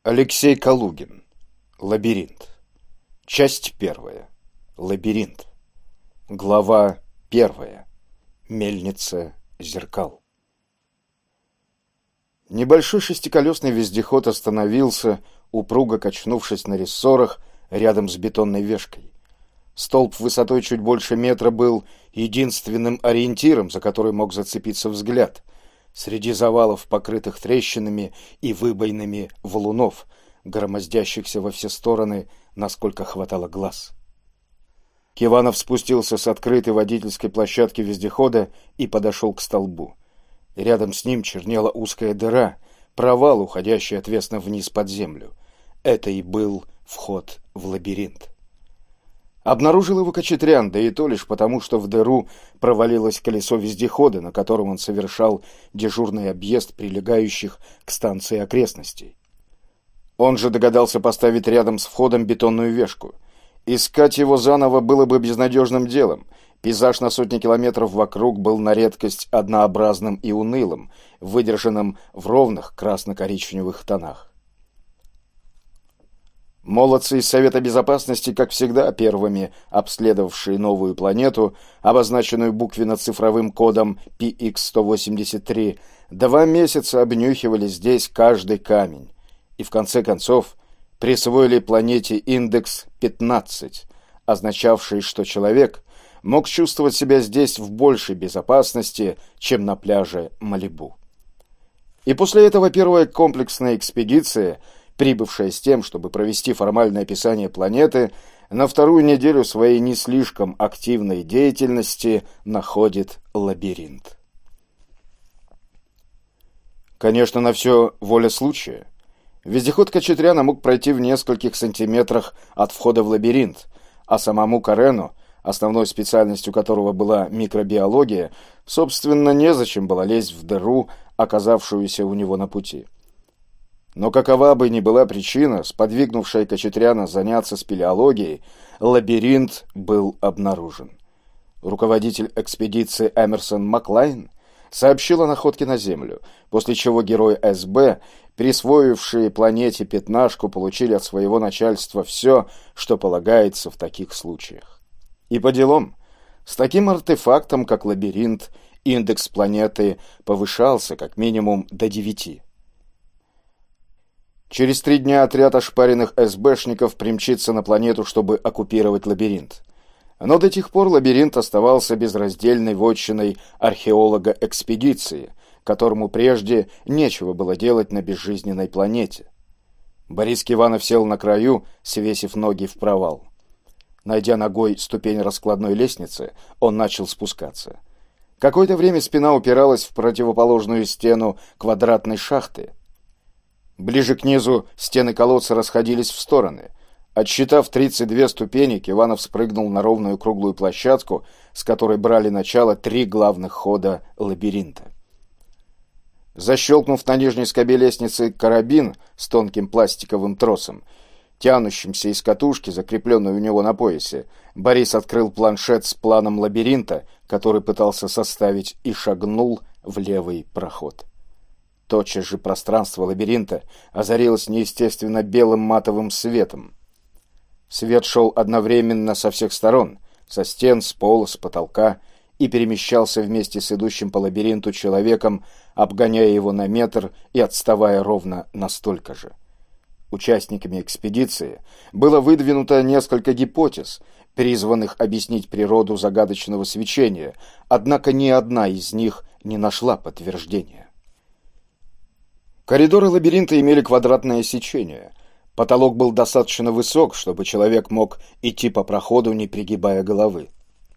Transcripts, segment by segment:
Алексей Калугин. Лабиринт. Часть 1. Лабиринт. Глава 1. Мельница зеркал. Небольшой шестиколесный вездеход остановился, упруго качнувшись на рессорах рядом с бетонной вешкой. Столб высотой чуть больше метра был единственным ориентиром, за который мог зацепиться взгляд, среди завалов, покрытых трещинами и выбоинами валунов, громоздящихся во все стороны, насколько хватало глаз. Киванов спустился с открытой водительской площадки вездехода и подошел к столбу. Рядом с ним чернела узкая дыра, провал, уходящий отвесно вниз под землю. Это и был вход в лабиринт. Обнаружил его Кочетрян, да и то лишь потому, что в дыру провалилось колесо вездехода, на котором он совершал дежурный объезд прилегающих к станции окрестностей. Он же догадался поставить рядом с входом бетонную вешку. Искать его заново было бы безнадежным делом. Пейзаж на сотни километров вокруг был на редкость однообразным и унылым, выдержанным в ровных красно-коричневых тонах. Молодцы из Совета Безопасности, как всегда, первыми обследовавшие новую планету, обозначенную буквенно-цифровым кодом PX-183, 2 месяца обнюхивали здесь каждый камень и, в конце концов, присвоили планете индекс 15, означавший, что человек мог чувствовать себя здесь в большей безопасности, чем на пляже Малибу. И после этого первая комплексная экспедиция, прибывшая с тем, чтобы провести формальное описание планеты, на вторую неделю своей не слишком активной деятельности находит лабиринт. Конечно, на все воля случая. Вездеход Кочетряна мог пройти в нескольких сантиметрах от входа в лабиринт, а самому Карену, основной специальностью которого была микробиология, собственно, незачем было лезть в дыру, оказавшуюся у него на пути. Но какова бы ни была причина, сподвигнувшая Кочетряна заняться спелеологией, лабиринт был обнаружен. Руководитель экспедиции Эмерсон Маклайн сообщил о находке на Землю, после чего герои СБ, присвоившие планете пятнашку, получили от своего начальства все, что полагается в таких случаях. И по делам, с таким артефактом, как лабиринт, индекс планеты повышался как минимум до 9. Через 3 дня отряд ошпаренных СБшников примчится на планету, чтобы оккупировать лабиринт. Но до тех пор лабиринт оставался безраздельной вотчиной археолога экспедиции, которому прежде нечего было делать на безжизненной планете. Борис Киванов сел на краю, свесив ноги в провал. Найдя ногой ступень раскладной лестницы, он начал спускаться. Какое-то время спина упиралась в противоположную стену квадратной шахты. Ближе к низу стены колодца расходились в стороны. Отсчитав 32 ступени, Киванов спрыгнул на ровную круглую площадку, с которой брали начало 3 главных хода лабиринта. Защелкнув на нижней скобе лестницы карабин с тонким пластиковым тросом, тянущимся из катушки, закрепленной у него на поясе, Борис открыл планшет с планом лабиринта, который пытался составить, и шагнул в левый проход. Тотчас же пространство лабиринта озарилось неестественно белым матовым светом. Свет шел одновременно со всех сторон, со стен, с пола, с потолка, и перемещался вместе с идущим по лабиринту человеком, обгоняя его на метр и отставая ровно на столько же. Участниками экспедиции было выдвинуто несколько гипотез, призванных объяснить природу загадочного свечения, однако ни одна из них не нашла подтверждения. Коридоры лабиринта имели квадратное сечение. Потолок был достаточно высок, чтобы человек мог идти по проходу, не пригибая головы.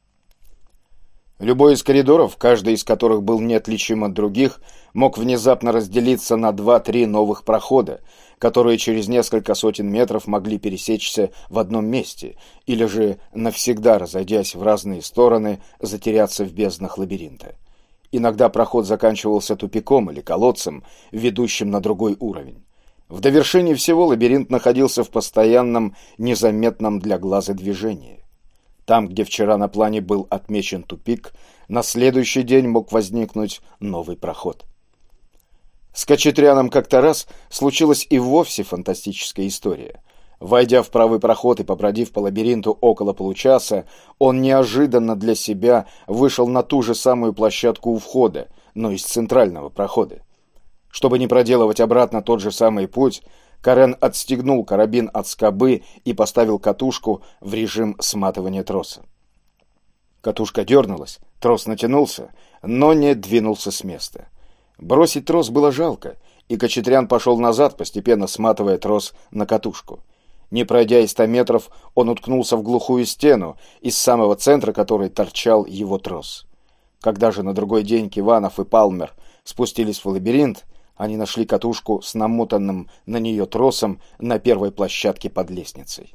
Любой из коридоров, каждый из которых был неотличим от других, мог внезапно разделиться на 2-3 новых прохода, которые через несколько сотен метров могли пересечься в одном месте, или же, навсегда разойдясь в разные стороны, затеряться в безднах лабиринта. Иногда проход заканчивался тупиком или колодцем, ведущим на другой уровень. В довершении всего лабиринт находился в постоянном, незаметном для глаза движении. Там, где вчера на плане был отмечен тупик, на следующий день мог возникнуть новый проход. С Кочетряном как-то раз случилась и вовсе фантастическая история. Войдя в правый проход и побродив по лабиринту около получаса, он неожиданно для себя вышел на ту же самую площадку у входа, но из центрального прохода. Чтобы не проделывать обратно тот же самый путь, Карен отстегнул карабин от скобы и поставил катушку в режим сматывания троса. Катушка дернулась, трос натянулся, но не двинулся с места. Бросить трос было жалко, и Кочетрян пошел назад, постепенно сматывая трос на катушку. Не пройдя и 100 метров, он уткнулся в глухую стену, из самого центра которой торчал его трос. Когда же на другой день Киванов и Палмер спустились в лабиринт, они нашли катушку с намотанным на нее тросом на первой площадке под лестницей.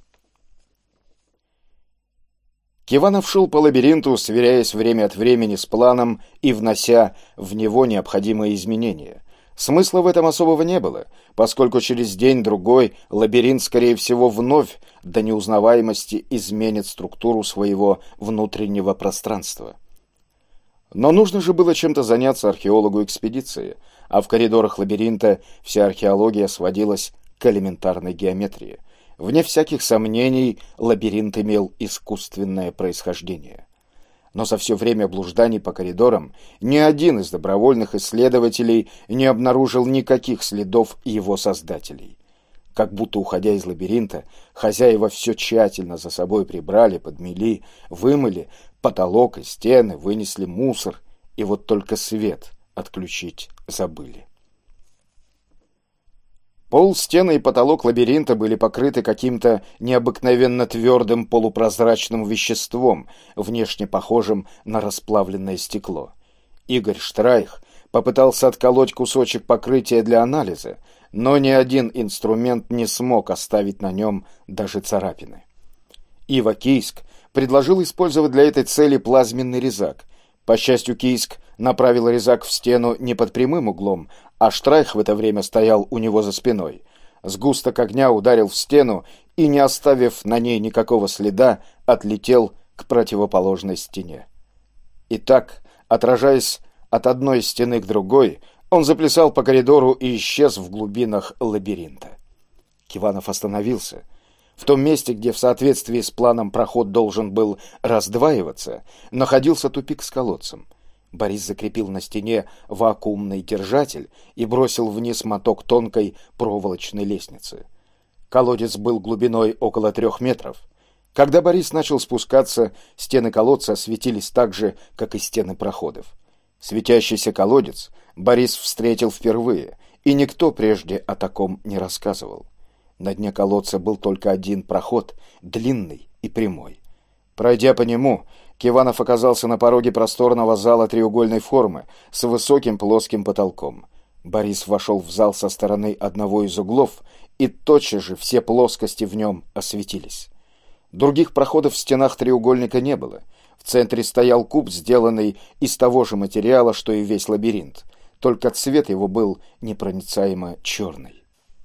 Киванов шел по лабиринту, сверяясь время от времени с планом и внося в него необходимые изменения. Смысла в этом особого не было, поскольку через день-другой лабиринт, скорее всего, вновь до неузнаваемости изменит структуру своего внутреннего пространства. Но нужно же было чем-то заняться археологу экспедиции, а в коридорах лабиринта вся археология сводилась к элементарной геометрии. Вне всяких сомнений, лабиринт имел искусственное происхождение. Но за все время блужданий по коридорам ни один из добровольных исследователей не обнаружил никаких следов его создателей. Как будто, уходя из лабиринта, хозяева все тщательно за собой прибрали, подмели, вымыли потолок и стены, вынесли мусор, и вот только свет отключить забыли. Пол, стены и потолок лабиринта были покрыты каким-то необыкновенно твердым полупрозрачным веществом, внешне похожим на расплавленное стекло. Игорь Штрайх попытался отколоть кусочек покрытия для анализа, но ни один инструмент не смог оставить на нем даже царапины. Ива Кийск предложил использовать для этой цели плазменный резак. По счастью, Кийск направил резак в стену не под прямым углом, а Штрайх в это время стоял у него за спиной. Сгусток огня ударил в стену и, не оставив на ней никакого следа, отлетел к противоположной стене. Итак, отражаясь от одной стены к другой, он заплясал по коридору и исчез в глубинах лабиринта. Киванов остановился. В том месте, где в соответствии с планом проход должен был раздваиваться, находился тупик с колодцем. Борис закрепил на стене вакуумный держатель и бросил вниз моток тонкой проволочной лестницы. Колодец был глубиной около 3 метров. Когда Борис начал спускаться, стены колодца осветились так же, как и стены проходов. Светящийся колодец Борис встретил впервые, и никто прежде о таком не рассказывал. На дне колодца был только один проход, длинный и прямой. Пройдя по нему, Киванов оказался на пороге просторного зала треугольной формы с высоким плоским потолком. Борис вошел в зал со стороны одного из углов, и тотчас же все плоскости в нем осветились. Других проходов в стенах треугольника не было. В центре стоял куб, сделанный из того же материала, что и весь лабиринт, только цвет его был непроницаемо черный.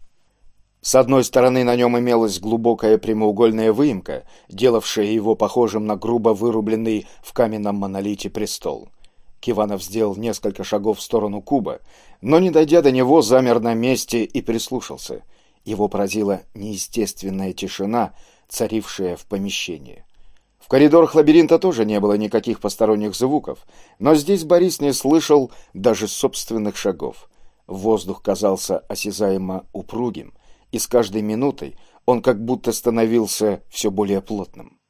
С одной стороны на нем имелась глубокая прямоугольная выемка, делавшая его похожим на грубо вырубленный в каменном монолите престол. Киванов сделал несколько шагов в сторону куба, но, не дойдя до него, замер на месте и прислушался. Его поразила неестественная тишина, царившая в помещении. В коридорах лабиринта тоже не было никаких посторонних звуков, но здесь Борис не слышал даже собственных шагов. Воздух казался осязаемо упругим, и с каждой минутой он как будто становился все более плотным.